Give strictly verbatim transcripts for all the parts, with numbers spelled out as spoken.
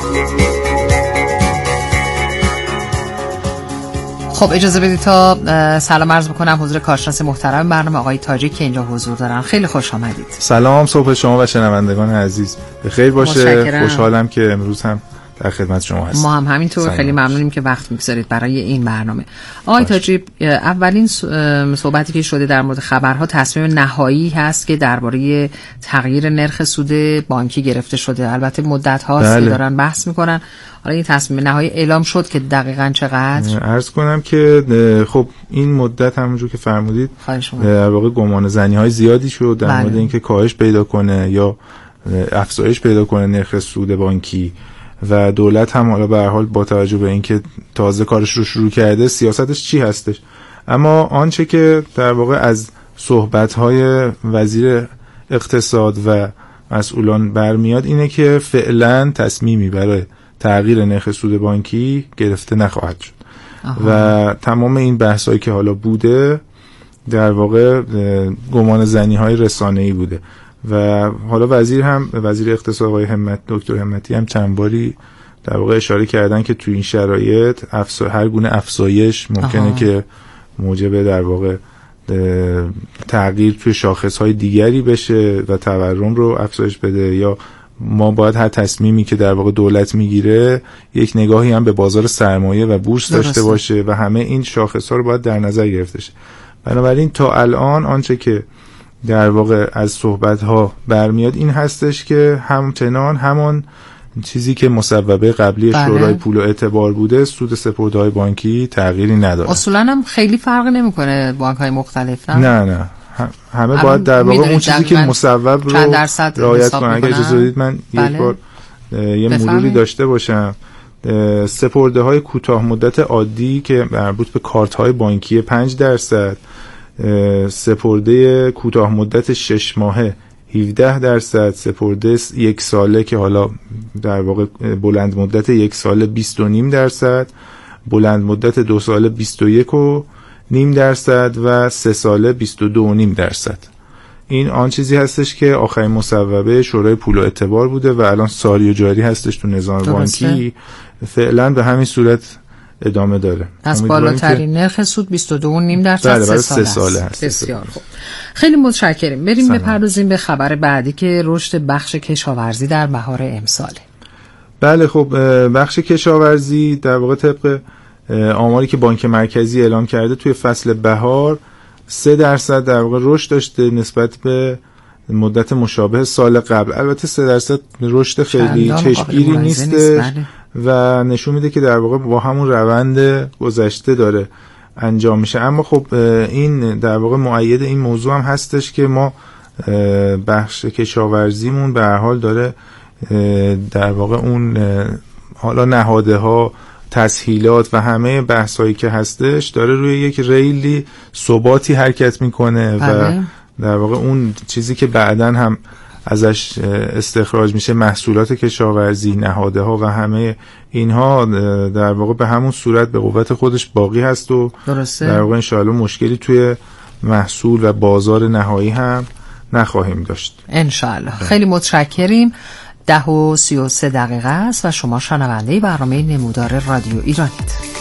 خب اجازه بدید تا سلام عرض بکنم حضور کارشناس محترم برنامه آقای تاجی که اینجا حضور دارن. خیلی خوش آمدید. سلام، صبح شما و شنوندگان عزیز بخیر باشه. خوشحالم که امروز هم در خدمت شما هستم. ما هم همینطور خیلی ممنونیم که وقت می‌گذارید برای این برنامه. آقای تاجی، اولین صحبتی که شده در مورد خبرها تصمیم نهایی هست که درباره تغییر نرخ سود بانکی گرفته شده. البته مدت هاست بله. که دارن بحث میکنن. حالا این تصمیم نهایی اعلام شد که دقیقاً چقدر؟ عرض کنم که خب این مدت همونجور که فرمودید در واقع گمان زنی‌های زیادی شد در مورد اینکه کاهش پیدا کنه یا افزایش پیدا کنه نرخ سود بانکی و دولت هم حالا به هر حال با توجه به اینکه تازه کارش رو شروع کرده سیاستش چی هستش. اما آنچه که در واقع از صحبت‌های وزیر اقتصاد و مسئولان برمیاد اینه که فعلا تصمیمی برای تغییر نرخ سود بانکی گرفته نخواهد شد. آها. و تمام این بحثایی که حالا بوده در واقع گمان زنی‌های رسانه‌ای بوده و حالا وزیر هم وزیر اقتصاد آقای همت دکتر همتی هم چند باری در واقع اشاره کردن که تو این شرایط افزا... هر گونه افزایش ممکنه آها. که موجب در واقع تغییر توی شاخص‌های دیگری بشه و تورم رو افزایش بده یا ما باید هر تصمیمی که در واقع دولت میگیره یک نگاهی هم به بازار سرمایه و بورس داشته درسته. باشه و همه این شاخص‌ها رو باید در نظر گرفته شه. بنابراین تا الان آنچه که در واقع از صحبت‌ها برمیاد این هستش که همچنان همان چیزی که مصوبه قبلی بله. شورای پول و اعتبار بوده، سود سپرده‌های بانکی تغییری نداره. اصولاً هم خیلی فرق نمی‌کنه بانک‌های مختلف نه؟ نه نه همه باید در واقع اون چیزی که مصوب رو رعایت کنن. اگه اجازه بدید من بله. یک بار یه مروری داشته باشم. سپرده‌های کوتاه مدت عادی که مربوط به کارت‌های بانکی پنج درصد، سپرده کوتاه مدت شش ماهه هفده درصد، سپرده یک ساله که حالا در واقع بلند مدت یک ساله بیست و نیم درصد، بلند مدت دو ساله بیست و یک و نیم درصد و سه ساله بیست و دو و نیم درصد. این آن چیزی هستش که آخرین مصوبه شورای پول و اعتبار بوده و الان ساری و جاری هستش تو نظام درسته. بانکی فعلا به همین صورت ادامه داره. از بالاترین نرخ سود بیست و دو و نیم درصد سه ساله, ساله هست. بسیار خوب. خیلی متشکریم. بریم بپردازیم به خبر بعدی که رشد بخش کشاورزی در بهار امساله. بله خب بخش کشاورزی در واقع طبق آماری که بانک مرکزی اعلام کرده توی فصل بهار سه درصد در واقع رشد داشته نسبت به مدت مشابه سال قبل. البته سه درصد رشد خیلی چشمگیری نیستش و نشون میده که در واقع با همون روند گذشته داره انجام میشه. اما خب این در واقع مؤید این موضوع هم هستش که ما بخش کشاورزیمون به هر حال داره در واقع اون حالا نهاده ها تسهیلات و همه بحثایی که هستش داره روی یک ریلی ثباتی حرکت میکنه بله. و در واقع اون چیزی که بعداً هم ازش استخراج میشه محصولات کشاورزی، نهاده ها و همه اینها در واقع به همون صورت به قوت خودش باقی هست و درسته. در واقع انشاءالله مشکلی توی محصول و بازار نهایی هم نخواهیم داشت انشاءالله. خیلی متشکریم. ده و سی و سه دقیقه است و شما شنونده برنامه نمودار رادیو ایرانید.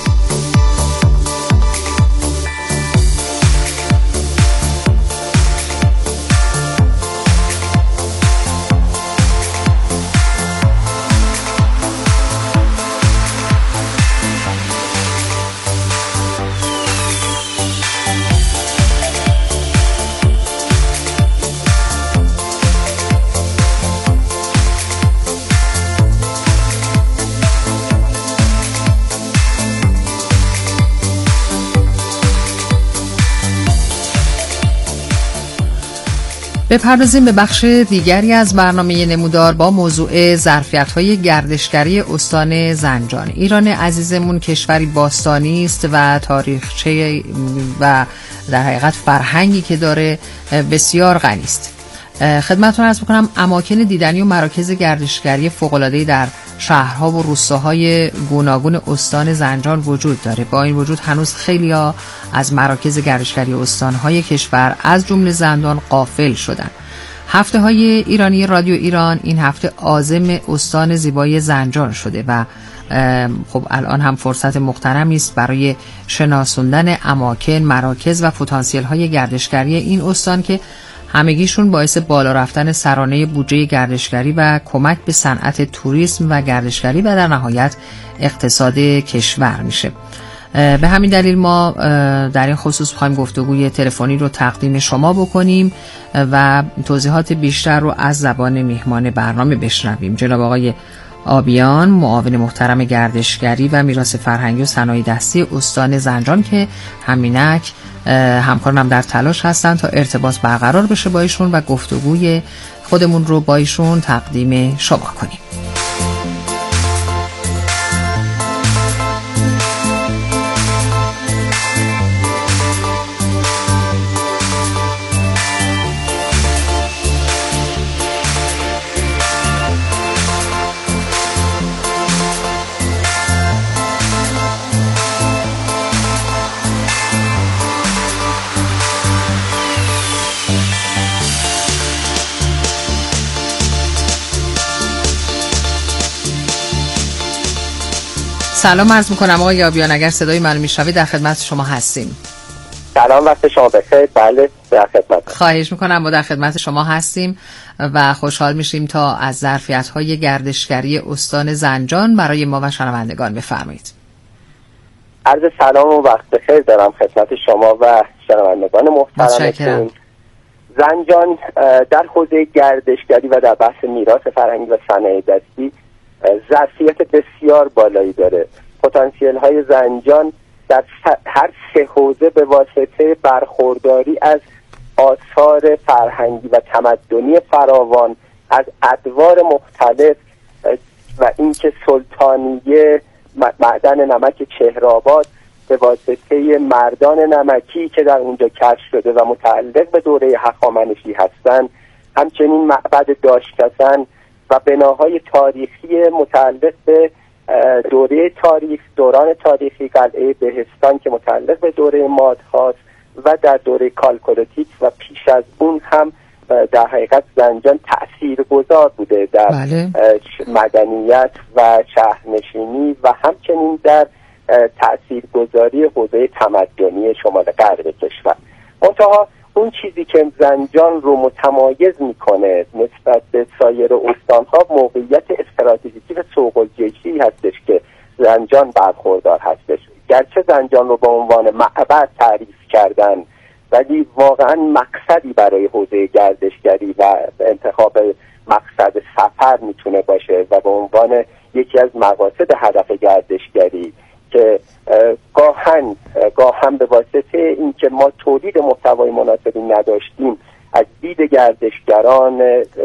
بپردازیم به بخش دیگری از برنامه نمودار با موضوع ظرفیت‌های گردشگری استان زنجان. ایران عزیزمون کشوری باستانی است و تاریخچه و در حقیقت فرهنگی که داره بسیار غنی است. خدمتتون عرض می‌کنم اماکن دیدنی و مراکز گردشگری فوق‌العاده‌ای در شهرها و روستاهای گوناگون استان زنجان وجود داره. با این وجود هنوز خیلی‌ها از مراکز گردشگری استان‌های کشور از جمله زندان غافل شدن. هفته های ایرانی رادیو ایران این هفته عازم استان زیبای زنجان شده و خب الان هم فرصت مغتنمی است برای شناسوندن اماکن، مراکز و پتانسیل های گردشگری این استان که همگیشون باعث بالا رفتن سرانه بودجه گردشگری و کمک به صنعت توریسم و گردشگری و در نهایت اقتصاد کشور میشه. به همین دلیل ما در این خصوص می‌خوایم گفتگوی تلفنی رو تقدیم شما بکنیم و توضیحات بیشتر رو از زبان میهمان برنامه بشنویم. جناب آقای آبیان، معاون محترم گردشگری و میراث فرهنگی و صنایع دستی استان زنجان که همینک همکاران هم در تلاش هستند تا ارتباط برقرار بشه با ایشون و گفتگوی خودمون رو با ایشون تقدیم شما کنیم. سلام عرض میکنم آقای آبیان، اگر صدای من میشنوید در خدمت شما هستیم. سلام، وقت شما بخیر. بله در خدمت. خواهش میکنم، ما در خدمت شما هستیم و خوشحال میشیم تا از ظرفیت‌های گردشگری استان زنجان برای ما و شنوندگان بفرمایید. عرض سلام و وقت بخیر دارم خدمت شما و شنوندگان محترمتون. زنجان در حوزه گردشگری و در بحث میراث فرهنگی و صنایع دستی ظرفیت بسیار بالایی داره. پتانسیل های زنجان در هر سه حوزه به واسطه برخورداری از آثار فرهنگی و تمدنی فراوان از ادوار مختلف و اینکه سلطانیه معدن نمک چهرآباد به واسطه مردان نمکی که در اونجا کشف شده و متعلق به دوره هخامنشی هستند، همچنین معبد داشکسن و بناهای تاریخی متعلق به دوره تاریخ دوران تاریخی قلعه بهستان که متعلق به دوره ماد هاست و در دوره کالکولوتیک و پیش از اون هم در حقیقت زنجان تأثیرگذار بوده در بله. مدنیت و شهرنشینی و همچنین در تأثیرگذاری حوزه تمدنی شمال غرب کشور. منتها اون چیزی که زنجان رو متمایز میکنه نسبت به سایر استانها موقعیت استراتژیکی و سوق‌الجیشی هستش که زنجان برخوردار هستش. گرچه زنجان رو به عنوان معبد تعریف کردن ولی واقعا مقصدی برای حوزه گردشگری و انتخاب مقصد سفر میتونه باشه و به عنوان یکی از مقاصد هدف گردشگری که گاهن گاهن به واسطه اینکه ما تولید محتوای مناسبی نداشتیم از دید گردشگران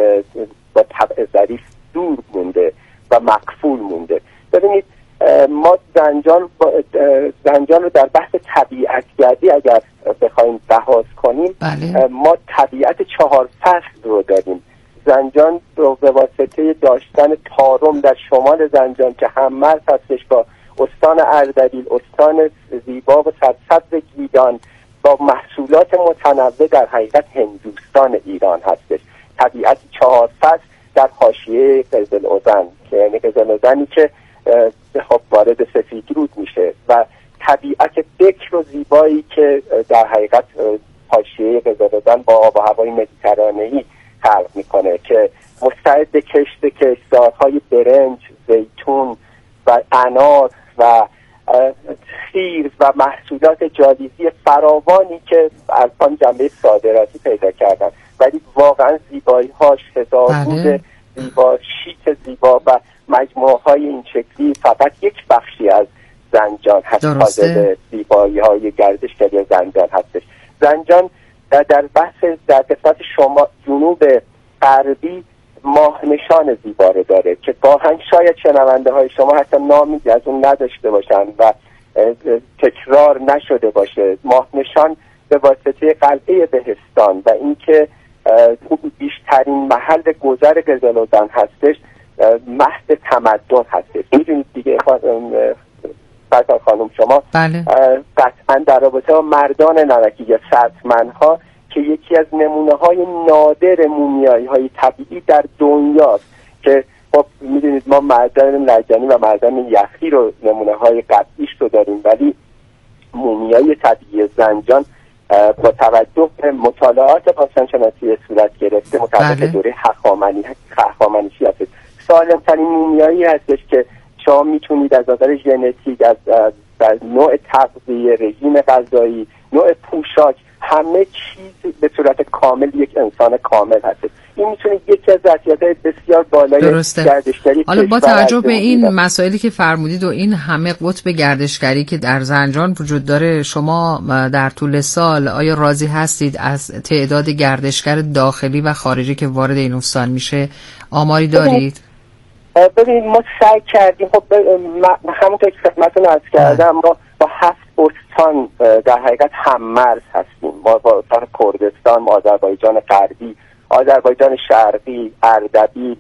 با طبع ظریف دور مونده و مقفول مونده. ببینید ما زنجان زنجان رو در بحث طبیعتگردی اگر بخوایم لحاظ کنیم بله. ما طبیعت چهار فصل رو داریم. زنجان رو به واسطه داشتن تارم در شمال زنجان که هم مرز هستش با استان اردبیل، استان زیبا و سرسبز گیلان با محصولات متنوع در حقیقت هندوستان ایران هستش. طبیعت چهار فصل در حاشیه قزل‌اذن که یعنی قزل‌اذنی که خب وارد سفیدرود میشه و طبیعت بکر و زیبایی که در حقیقت حاشیه قزل‌اذن با آب و هوای مدیترانه‌ای خلق میکنه که مستعد کشت کشتزارهای برنج، زیتون و انار و سیر و محصولات جالیزی فراوانی که الان جنبه صادراتی پیدا کردن ولی واقعا زیبایی هاش هزارگونه زیبا، شیک زیبا و مجموعه های این شکلی فقط یک بخشی از زنجان هست. حاضر زیبایی های گردشگری زنجان هستش. زنجان در بحث در قسمت شما جنوب غربی ماه نشان زیبا رو داره که گاهن شاید شنونده های شما حتی نامی از اون نداشته باشن و تکرار نشده باشه. ماه نشان به واسطه قلعه بهستان و اینکه بیشترین محل گذر قزل‌اذن هستش مهد تمدن هستش. میدونید دیگه فرزان خانم شما بله. قطعا در رابطه با مردان نمکی یا سرتمنها که یکی از نمونه های نادر مومیایی های طبیعی در دنیاست که خب میدونید ما معدن لجنی و معدن یخی رو نمونه های قطعیش رو داریم، ولی مومیایی طبیعی زنجان با توجه به مطالعات باستانشناسی صورت گرفته مطابق دوره هخامنشی هخامنشی هست. سالم ترین مومیایی هستش که شما میتونید از نظر ژنتیک، از, از, از نوع تغذیه، رژیم غذایی، نوع پوشاک، همه چیز به صورت کامل یک انسان کامل هست. این میتونه یکی از ظرفیت‌های بسیار بالای گردشگری. حالا با توجه به این مسائلی که فرمودید و این همه قطب گردشگری که در زنجان وجود داره، شما در طول سال آیا راضی هستید از تعداد گردشگر داخلی و خارجی که وارد این استان میشه؟ آماری دارید؟ ببینید ما سعی کردیم، خب همونطور که خدمتتون عرض کردم ما با هفت استان در حقیقت هم مرز هستیم. ما با استان کردستان، آذربایجان غربی، آذربایجان شرقی، اردبیل،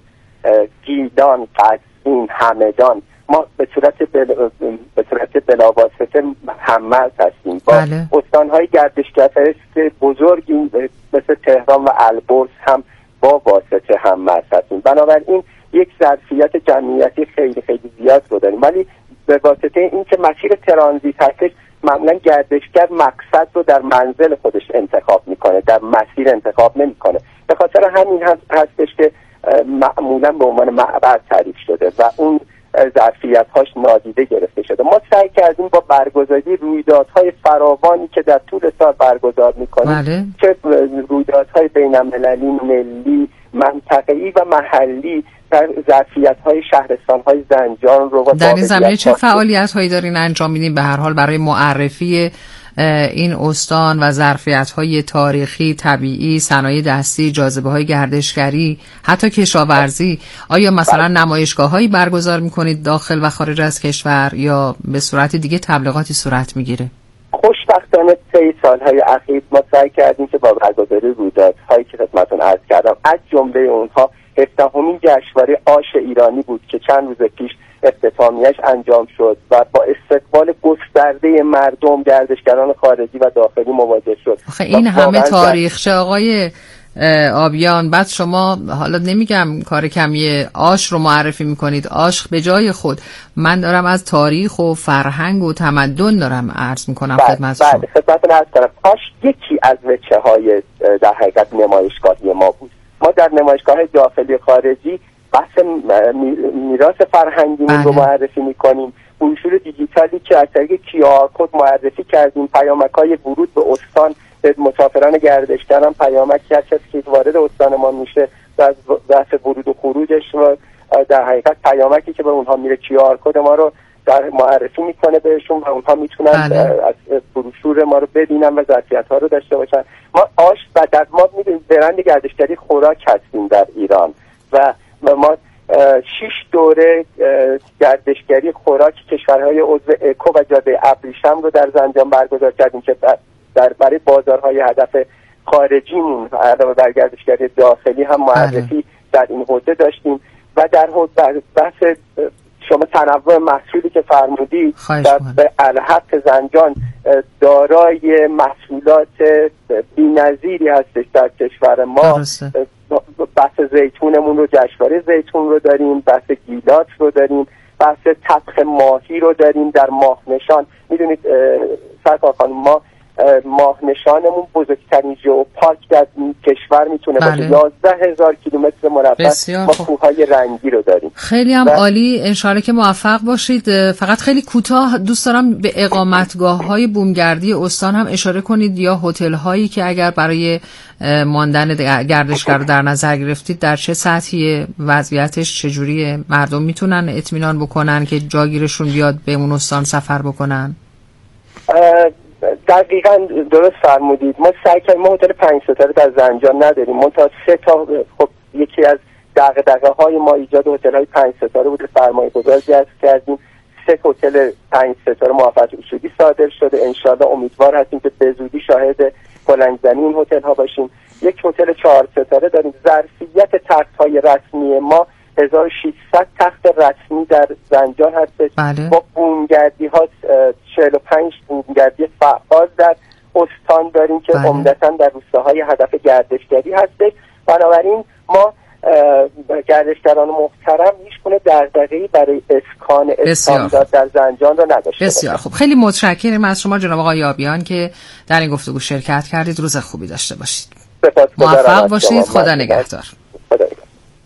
گیلان، قزوین، همدان، ما به صورت بل... به صورت بلاواسطه هم مرز هستیم با بله. استان‌های گردشگری بزرگی مثل تهران و البرز هم با واسطه هم مرز هستیم. بنابراین یک ظرفیت جمعیتی خیلی خیلی زیاد رو داریم، ولی به واسطه این که مسیر ترانزیت هستش معمولا گردشگر مقصد رو در منزل خودش انتخاب میکنه، در مسیر انتخاب نمیکنه. به خاطر همین هستش که معمولا به عنوان معبر تعریف شده و اون ظرفیت هاش نادیده گرفته شده. ما سعی کردیم با برگزاری رویدادهای فراوانی که در طول سال برگزار میکنیم که رویدادهای بین المللی، ملی، منطقه‌ای و محلی در ظرفیت‌های شهرستان‌های زنجان رو در این زمینه چه فعالیت‌هایی دارین انجام میدین به هر حال برای معرفی این استان و ظرفیت‌های تاریخی، طبیعی، صنایع دستی، جاذبه‌های گردشگری، حتی کشاورزی؟ آیا مثلا نمایشگاه‌هایی برگزار می‌کنید داخل و خارج از کشور یا به صورت دیگه تبلیغاتی صورت می‌گیره؟ خوشبختانه طی سال‌های اخیر ما سعی کردیم که با برگزاری رویدادهایی که خدمتتون عرض کردم، از جمله اونها هفدهمین جشنواره آش ایرانی بود که چند روز پیش اختتامیه‌اش انجام شد و با استقبال گسترده مردم، گردشگران خارجی و داخلی مواجه شد. آخه این همه تاریخچه آقای آبیان، بعد شما حالا نمیگم کار کمیه آش رو معرفی میکنید، آش به جای خود. من دارم از تاریخ و فرهنگ و تمدن دارم عرض میکنم خدمت شما. بله خدمتتون عرض کنم آش یکی از وجه‌های در حقیقت نمایشگاهی ما بود. ما در نمایشگاه داخلی خارجی بحث میراث فرهنگیمون رو معرفی میکنیم، بروشور دیجیتالی که از طریق کیو آر کد معرفی کردیم، پیامک‌های ورود به استان به مسافران گردشگر هم پیامکی هست که وارد استان ما میشه و از بحث ورود و خروجش و در حقیقت پیامکی که به اونها میره کیو آر کد ما رو در معرفی میکنه بهشون و اونها میتونن از بروشور ما رو ببینن و ظرفیت‌ها رو داشته باشن. ما آش و در ما میدونیم برند گردشگری خوراک هستیم در ایران و ما شش دوره گردشگری خوراک کشورهای عضو اکو و جاده ابریشم رو در زنجان برگزار کردیم که در برای بازارهای هدف خارجیمون علاوه بر گردشگری داخلی هم معرفی در این حوزه داشتیم و در حوزه بحث شما تنوع محصولی که فرمودی در الحق زنجان دارای محصولات بی‌نظیری هستش در کشور ما. بحث زیتونمون رو، جشنواره زیتون رو داریم، بحث گیلات رو داریم، بحث طبخ ماهی رو داریم در ماهنشان. میدونید سرکار خانم ما ماهنشانمون بزرگترین ژئوپارک در کشور میتونه باشه. یازده هزار کیلومتر مربع ما کوههای رنگی رو داریم. خیلی هم عالی، انشالله که موفق باشید. فقط خیلی کوتاه دوست دارم به اقامتگاه‌های بومگردی استان هم اشاره کنید یا هتل‌هایی که اگر برای ماندن گردشگر رو در نظر گرفتید در چه سطحی وضعیتش چجوریه، مردم میتونن اطمینان بکنن که جاگیرشون بیاد به اون استان سفر بکنن؟ دقیقاً درست فرمودید. ما سعی کردیم، ما هتل پنج ستاره در زنجان نداریم، منتها سه تا خب یکی از دغدغه‌های ما ایجاد هتل‌های پنج ستاره بوده، سرمایه‌گذاری جذب کردیم. سه هتل پنج ستاره موافقت اصولی صادر شده، انشالله امیدوار هستیم که به زودی شاهد بلندزنی این هتل‌ها باشیم. یک هتل چهار ستاره داریم. ظرفیت تخت‌های رسمی ما هزار و ششصد تخت رسمی در زنجان هست. با بومگردی ها چهل و پنج بومگردی فعال در استان داریم که عمدتاً در روستاهای هدف گردشگری هستش. بنابراین ما گردشگران محترم هیچ گونه دغدغه‌ای برای اسکان استاندارد در زنجان را نداشته. بسیار خوب، خیلی متشکرم از شما جناب آقای یابیان که در این گفتگو شرکت کردید. روز خوبی داشته باشید. موفق باشید. خدا نگهدار. خدا نگهدار.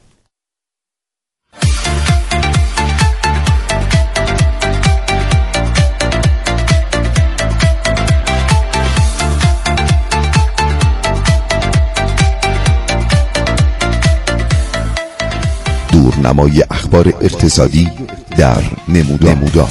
دورنمای اخبار اقتصادی در نمودار, نمودار.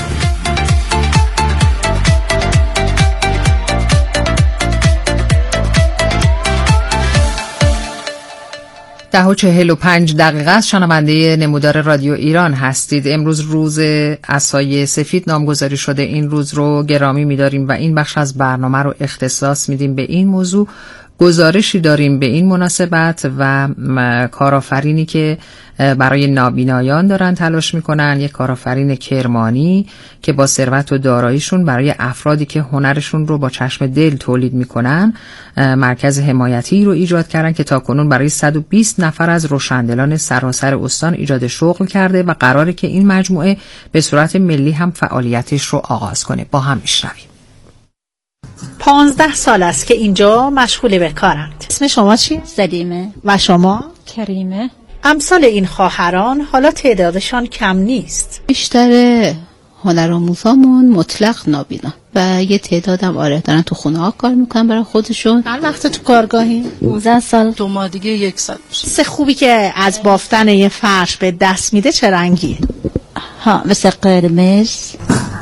ده و چهل و پنج دقیقه است. شنونده نمودار رادیو ایران هستید. امروز روز عصای سفید نامگذاری شده. این روز رو گرامی می‌داریم و این بخش از برنامه رو اختصاص میدیم به این موضوع. گزارشی داریم به این مناسبت و کارآفرینی که برای نابینایان دارن تلاش میکنن، یک کارآفرین کرمانی که با ثروت و داراییشون برای افرادی که هنرشون رو با چشم دل تولید میکنن مرکز حمایتی رو ایجاد کردن که تاکنون برای صد و بیست نفر از روشندلان سراسر استان ایجاد شغل کرده و قراره که این مجموعه به صورت ملی هم فعالیتش رو آغاز کنه. با هم میشنویم. پانزده سال است که اینجا مشغول به کارند. اسم شما چی؟ سلیمه. و شما؟ کریمه. امثال این خواهران حالا تعدادشان کم نیست. بیشتر هنرآموزامون مطلق نابینا و یه تعدادم آره دارن تو خونه ها کار میکنن برای خودشون. هر وقت تو کارگاهی؟ پانزده سال. دو ماه دیگه یک سال میشه. سه خوبی که از بافتن یه فرش به دست میده چه رنگیه؟ ها مثل قرمز.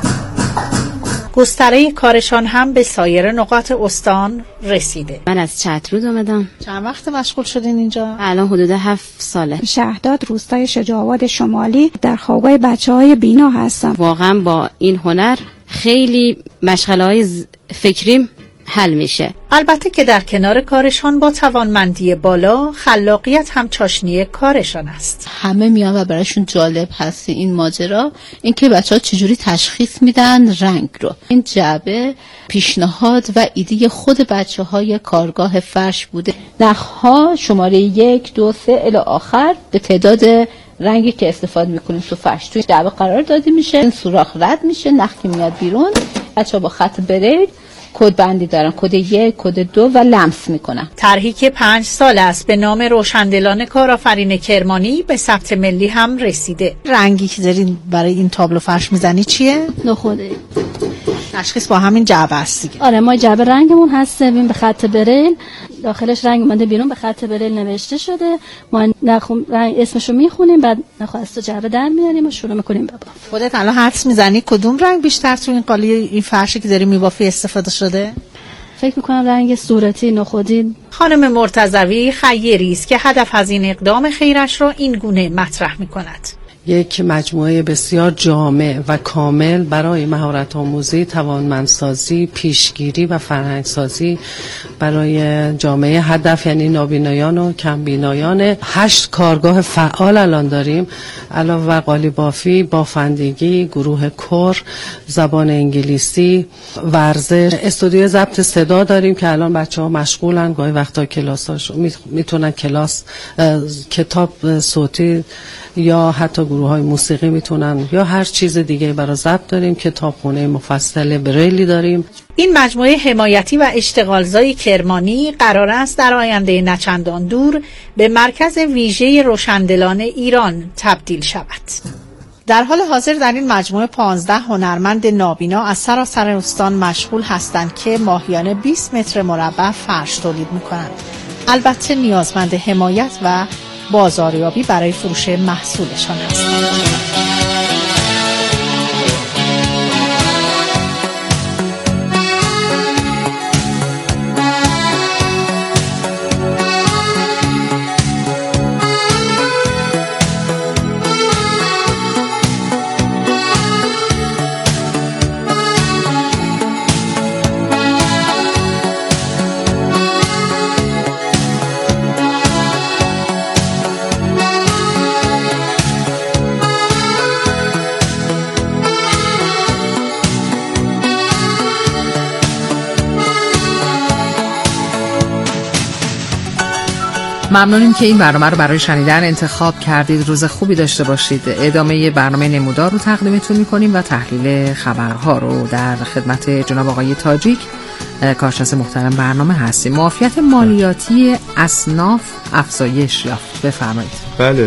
گستره کارشان هم به سایر نقاط استان رسیده. من از چترود آمدم. چند وقت مشغول شدین اینجا؟ الان حدود هفت ساله. شهرداد روستای شجاع‌آباد شمالی در خوابگاه بچه‌های بینا هستم. واقعا با این هنر خیلی مشغله‌های فکریم حل میشه. البته که در کنار کارشان با توانمندی بالا خلاقیت هم چاشنی کارشان است. همه میان و براشون جالب هست این ماجرا، اینکه بچه‌ها چجوری تشخیص میدن رنگ رو. این جعبه پیشنهاد و ایده خود بچه‌های کارگاه فرش بوده. نخ‌ها شماره یک دو سه الی آخر به تعداد رنگی که استفاده میکنیم تو فرش توی جعبه قرار داده میشه. این سوراخ رد میشه، نخ که میاد بیرون، بچه‌ها با خط بریل کد بندی دارن، کد یک، کد دو و لمس میکنن. طرحی که پنج سال است به نام روشندلان کارآفرین کرمانی به ثبت ملی هم رسیده. رنگی که دارین برای این تابلو فرش میزنی چیه؟ نخوده. تشخیص با همین جعبه است دیگه. آره ما جعبه رنگمون هست، ببین به خط بریل داخلش رنگ اومده بیرون، به خط بریل نوشته شده. ما نخون رنگ اسمشو میخونیم، بعد نخواست جعبه در میاریم و شروع میکنیم بابا. خودت الان حدس میزنی کدوم رنگ بیشتر تو این قالی این فرشی که داری میبافی استفاده شده؟ فکر میکنم رنگ صورتی نخودی. خانم مرتضوی خیری است که هدف از این اقدام خیرش را این گونه مطرح میکند. یک مجموعه بسیار جامع و کامل برای مهارت آموزی، توانمندسازی، پیشگیری و فرهنگسازی برای جامعه هدف، یعنی نابینایان و کمبینایان. هشت کارگاه فعال الان داریم، علاوه قالی بافی، بافندگی، گروه کور، زبان انگلیسی، ورزش، استودیو ضبط صدا داریم که الان بچه‌ها مشغولن، گاهی وقتا کلاساشو میتونن کلاس کتاب صوتی یا حتی گروه های موسیقی میتونن یا هر چیز دیگه برای ضبط داریم. کتابخونه مفصل بریلی داریم. این مجموعه حمایتی و اشتغالزای کرمانی قرار است در آینده نچندان دور به مرکز ویژه روشندلان ایران تبدیل شود. در حال حاضر در این مجموعه پانزده هنرمند نابینا از سراسر استان مشغول هستند که ماهیانه بیست متر مربع فرش تولید میکنند. البته نیازمند حمایت و بازاریابی برای فروش محصولشان هستند. ممنونیم که این برنامه رو برای شنیدن انتخاب کردید. روز خوبی داشته باشید. ادامه برنامه نمودار رو تقدیمتون می‌کنیم و تحلیل خبرها رو در خدمت جناب آقای تاجیک کارشناس محترم برنامه هستیم. معافیت مالیاتی اصناف افزایش یافت. بفرمایید. بله،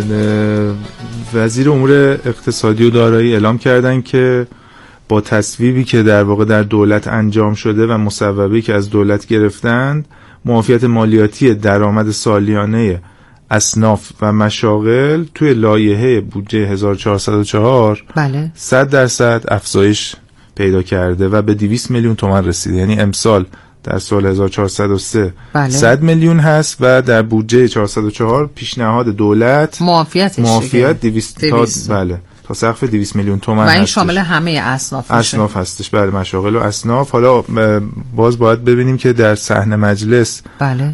وزیر امور اقتصادی و دارایی اعلام کردن که با تصویبی که در واقع در دولت انجام شده و مصوبه‌ای که از دولت گرفتند، معافیت مالیاتی درآمد سالیانه اصناف و مشاغل توی لایحه بودجه هزار و چهارصد و چهار بله صد درصد افزایش پیدا کرده و به دویست میلیون تومان رسیده. یعنی امسال در سال هزار و چهارصد و سه بله. صد میلیون هست و در بودجه چهارصد و چهار پیشنهاد دولت معافیتش معافیت دویست تا بله تا سقف دویست میلیون تومان و این هستش. شامل همه اصناف اصناف هستش. بله، مشاغل و اصناف. حالا باز باید ببینیم که در صحن مجلس بله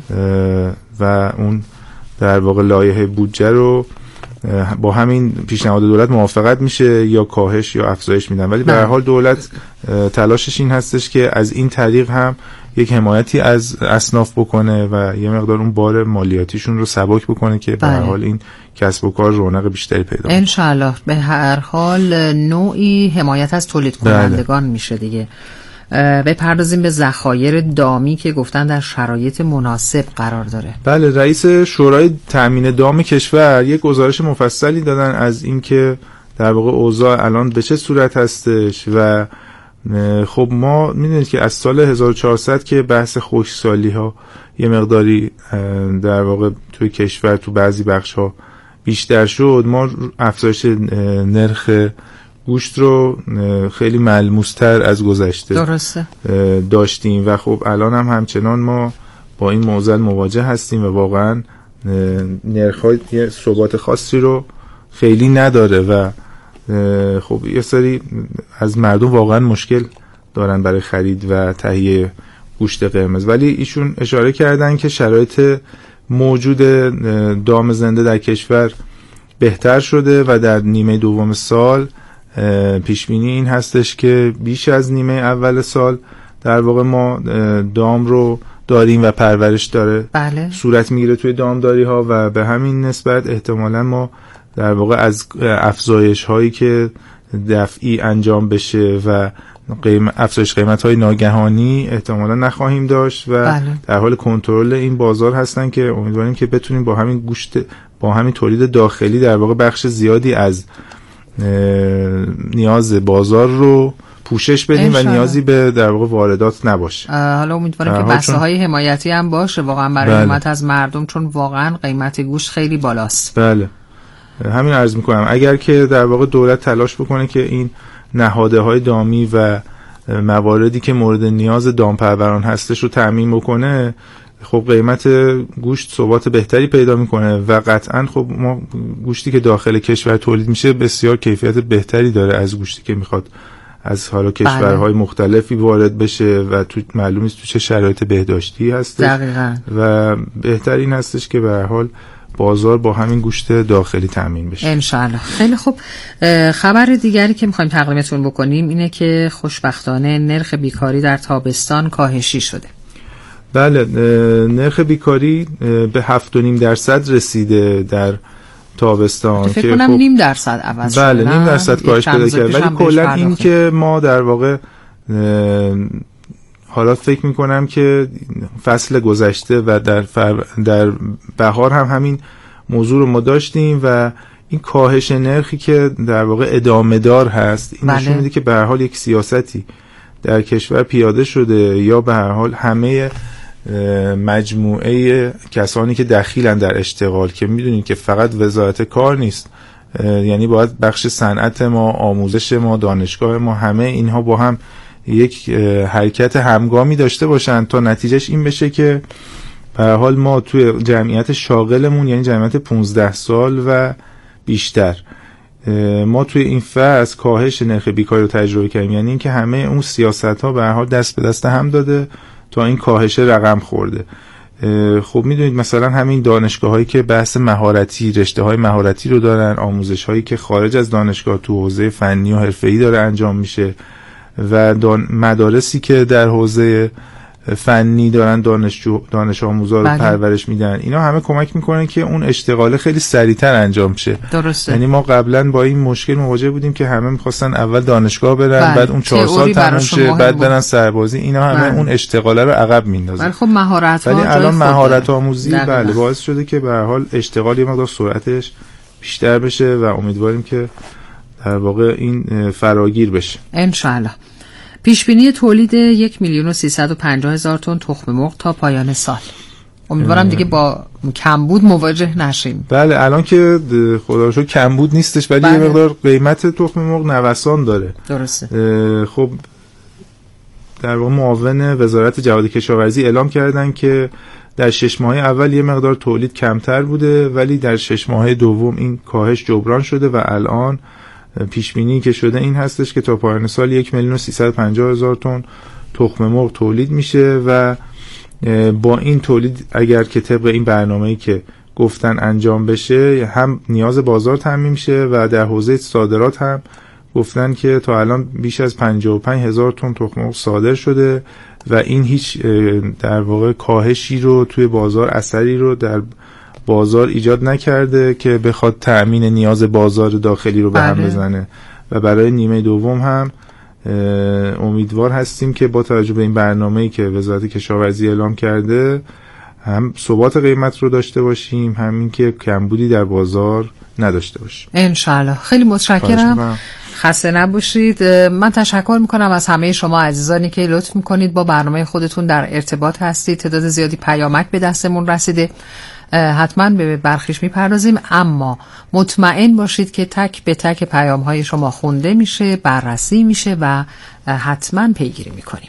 و اون در واقع لایحه بودجه رو با همین پیشنهاد دولت موافقت میشه یا کاهش یا افزایش میدن، ولی به هر حال دولت تلاشش این هستش که از این طریق هم یک حمایتی از اصناف بکنه و یه مقدار اون بار مالیاتیشون رو سبک بکنه که به هر حال این کسب و کار رونق بیشتری پیدا کنه. ان شاء الله. به هر حال نوعی حمایت از تولید کنندگان بله. میشه دیگه. بپردازیم به ذخایر دامی که گفتن در شرایط مناسب قرار داره. بله، رئیس شورای تامین دام کشور یک گزارش مفصلی دادن از اینکه در واقع اوضاع الان به چه صورت هستش و خب ما میدونید که از سال هزار و چهارصد که بحث خشکسالی ها یه مقداری در واقع توی کشور تو بعضی بخش ها بیشتر شد، ما افزایش نرخ گوشت رو خیلی ملموس‌تر از گذشته درسته داشتیم و خب الان هم همچنان ما با این معضل مواجه هستیم و واقعا نرخ‌ها یه ثبات خاصی رو خیلی نداره و خب یه سری از مردم واقعا مشکل دارن برای خرید و تهیه گوشت قرمز. ولی ایشون اشاره کردن که شرایط موجود دام زنده در کشور بهتر شده و در نیمه دوم سال پیش بینی این هستش که بیش از نیمه اول سال در واقع ما دام رو داریم و پرورش داره بله. صورت میگیره توی دامداری ها و به همین نسبت احتمالاً ما در واقع از افزایش هایی که دفعی انجام بشه و قیم افزایش قیمت های ناگهانی احتمالاً نخواهیم داشت و بله. در حال کنترل این بازار هستن که امیدواریم که بتونیم با همین گوشت با همین تولید داخلی در واقع بخش زیادی از نیاز بازار رو پوشش بدیم و نیازی به در واقع واردات نباشه. حالا امیدوارم که بسته های حمایتی هم باشه واقعا برای بله. حمایت از مردم، چون واقعا قیمت گوشت خیلی بالاست. بله، همین عرض میکنم اگر که در واقع دولت تلاش بکنه که این نهاده های دامی و مواردی که مورد نیاز دامپروران هستش رو تامین بکنه، خب قیمت گوشت ثبات بهتری پیدا میکنه و قطعا خب ما گوشتی که داخل کشور تولید میشه بسیار کیفیت بهتری داره از گوشتی که میخواد از حالا کشورهای مختلفی وارد بشه و تو معلوم نیست تو چه شرایط بهداشتی هستش. دقیقاً. و بهتر این هستش که به هر حال بازار با همین گوشت داخلی تامین بشه ان شاء الله. خیلی خوب. خبر دیگری که میخوایم تقدیمتون بکنیم اینه که خوشبختانه نرخ بیکاری در تابستان کاهشی شده. بله، نرخ بیکاری به هفت و نیم درصد رسیده در تابستان فکر کنم خب نیم درصد عوض شده. بله، نیم درصد کاهش پیدا کرد، ولی کلا این که ما در واقع حالا فکر میکنم که فصل گذشته و در فر... در بهار هم همین موضوع رو ما داشتیم و این کاهش نرخی که در واقع ادامه دار هست این نشون میده که به هر حال یک سیاستی در کشور پیاده شده یا به هر حال همه مجموعه کسانی که دخیلن در اشتغال که میدونید که فقط وزارت کار نیست، یعنی باید بخش صنعت ما، آموزش ما، دانشگاه ما، همه اینها با هم یک حرکت همگامی داشته باشن تا نتیجهش این بشه که به هر حال ما توی جمعیت شاغلمون یعنی جمعیت پانزده سال و بیشتر ما توی این فصل کاهش نرخ بیکاری رو تجربه کردیم، یعنی اینکه همه اون سیاست‌ها به هر حال دست به دست هم داده تا این کاهش رقم خورده. خب میدونید مثلا همین دانشگاه‌هایی که بحث مهارتی، رشته‌های مهارتی رو دارن، آموزش‌هایی که خارج از دانشگاه تو حوزه فنی و حرفه‌ای داره انجام میشه و مدارسی که در حوزه فنی دارن دانشجو دانش آموزا رو پرورش میدن، اینا همه کمک میکنن که اون اشتغاله خیلی سریعتر انجام شه. درسته. یعنی ما قبلا با این مشکل مواجه بودیم که همه میخواستن اول دانشگاه برن، بعد اون چهار سال تموم شه، بعد برن سربازی، اینا همه بله. اون اشتغاله رو عقب میندازه. ولی خب مهارت ها ولی الان مهارت آموزی بله باعث شده که به هر حال اشتغال یه مقدار سرعتش بیشتر بشه و امیدواریم که در واقع این فراگیر بشه ان شاء الله. پیش بینی تولید یک میلیون و سیصد و پنجاه هزار تن تخم مرغ تا پایان سال. امیدوارم دیگه با کمبود مواجه نشیم. بله الان که خدا رو شکر کمبود نیستش، ولی بله. یه مقدار قیمت تخم مرغ نوسان داره. درسته. خب در واقع معاون وزارت جهاد کشاورزی اعلام کردن که در شش ماه اول یه مقدار تولید کمتر بوده، ولی در شش ماه دوم این کاهش جبران شده و الان پیش بینی که شده این هستش که تا پایان سال یک میلیون و سیصد و پنجاه هزار تن تخم مرغ تولید میشه و با این تولید اگر که طبق این برنامه‌ای که گفتن انجام بشه هم نیاز بازار تامین شه و در حوزه صادرات هم گفتن که تا الان بیش از پنجاه و پنج هزار تن تخم مرغ صادر شده و این هیچ در واقع کاهشی رو توی بازار، اثری رو در بازار ایجاد نکرده که بخواد تأمین نیاز بازار داخلی رو به هم بزنه و برای نیمه دوم هم امیدوار هستیم که با توجه به این برنامه‌ای که وزارت کشاورزی اعلام کرده هم ثبات قیمت رو داشته باشیم، همین که کمبودی در بازار نداشته باشیم ان شاء الله. خیلی متشکرم، خسته نباشید. من تشکر میکنم از همه شما عزیزانی که لطف میکنید با برنامه خودتون در ارتباط هستید. تعداد زیادی پیامک به دستمون رسیده، حتما به برخیش میپردازیم، اما مطمئن باشید که تک به تک پیام های شما خونده میشه، بررسی میشه و حتما پیگیری میکنیم.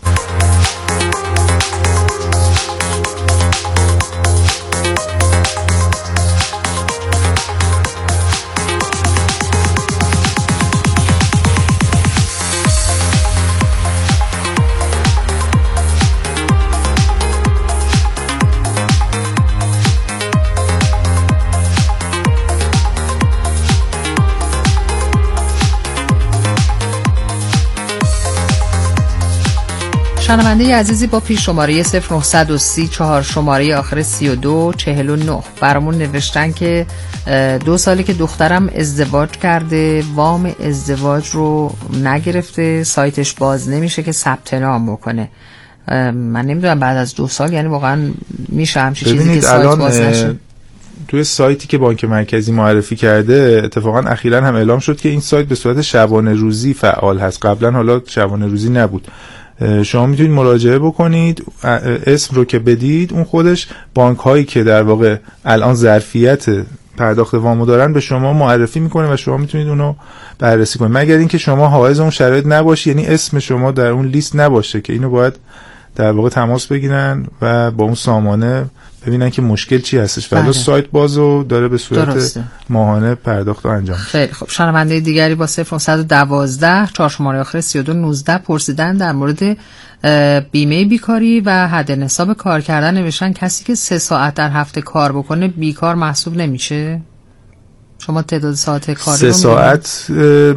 شنونده عزیزی با پیش شماره صفر نه سه صفر چهار شماره آخر سی و دو چهل و نه برامون نوشتن که دو ساله که دخترم ازدواج کرده، وام ازدواج رو نگرفته، سایتش باز نمیشه که ثبت نام بکنه. من نمیدونم بعد از دو سال یعنی واقعا میشه همچین چیزی که سایت باز نشه؟ توی سایتی که بانک مرکزی معرفی کرده اتفاقا اخیراً هم اعلام شد که این سایت به صورت شبانه روزی فعال هست، قبلا حالا شبانه روزی نبود. شما میتونید مراجعه بکنید، اسم رو که بدید اون خودش بانک هایی که در واقع الان ظرفیت پرداخت وامو دارن به شما معرفی میکنه و شما میتونید اونو بررسی کنید، مگر اینکه شما حائز اون شرایط نباشی، یعنی اسم شما در اون لیست نباشه که اینو باید در واقع تماس بگیرن و با اون سامانه ببینن که مشکل چی هستش. ولی سایت بازو داره به صورت درسته. ماهانه پرداخت انجام. خیلی خوب. شنونده دیگری با صفر نه یک دو چهار شماره آخر سی و دو نوزده پرسیدن در مورد بیمه بیکاری و حد نصاب کار کردن. نوشتن کسی که سه ساعت در هفته کار بکنه بیکار محسوب نمیشه؟ شما تعداد ساعت کاری سه ساعت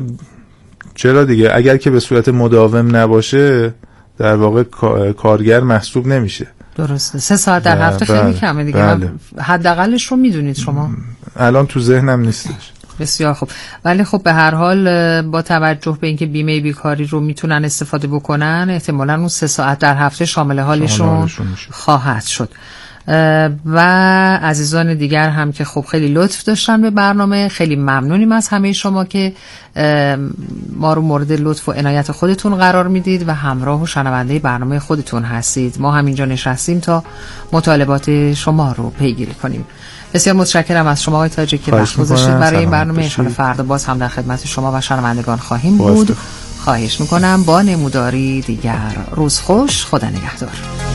چرا دیگه، اگر که به صورت مداوم نباشه در واقع کارگر محسوب نمیشه. درسته. سه ساعت در هفته خیلی بله. کمه دیگه. بله. حداقلش رو میدونید شما؟ الان تو ذهنم نیستش. بسیار خوب. ولی خب به هر حال با توجه به اینکه بیمه بیکاری رو میتونن استفاده بکنن، احتمالاً اون سه ساعت در هفته شامل حالشون خواهد شد. و عزیزان دیگر هم که خب خیلی لطف داشتن به برنامه، خیلی ممنونیم از همه شما که ما رو مورد لطف و عنایت خودتون قرار میدید و همراه و شنونده برنامه خودتون هستید. ما همینجا نشستیم تا مطالبات شما رو پیگیری کنیم. بسیار متشکرم از شما آقای تاجی که وقت گذاشتید برای این برنامه. ان شاءالله فردا باز هم در خدمت شما و شنوندگان خواهیم بود. خواهش میکنم با نموداری دیگر. روز خوش، خدا نگهدار.